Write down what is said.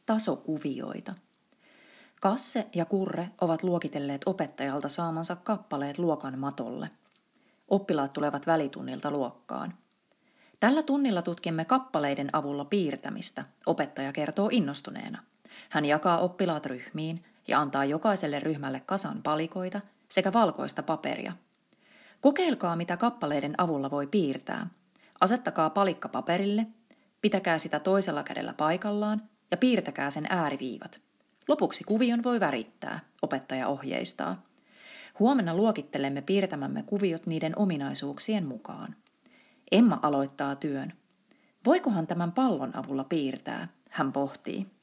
tasokuvioita. Kasse ja Kurre ovat luokitelleet opettajalta saamansa kappaleet luokan matolle. Oppilaat tulevat välitunnilta luokkaan. Tällä tunnilla tutkimme kappaleiden avulla piirtämistä, opettaja kertoo innostuneena. Hän jakaa oppilaat ryhmiin ja antaa jokaiselle ryhmälle kasan palikoita sekä valkoista paperia. Kokeilkaa, mitä kappaleiden avulla voi piirtää. Asettakaa palikka paperille, pitäkää sitä toisella kädellä paikallaan ja piirtäkää sen ääriviivat. Lopuksi kuvion voi värittää, opettaja ohjeistaa. Huomenna luokittelemme piirtämämme kuviot niiden ominaisuuksien mukaan. Emma aloittaa työn. Voikohan tämän pallon avulla piirtää? Hän pohtii.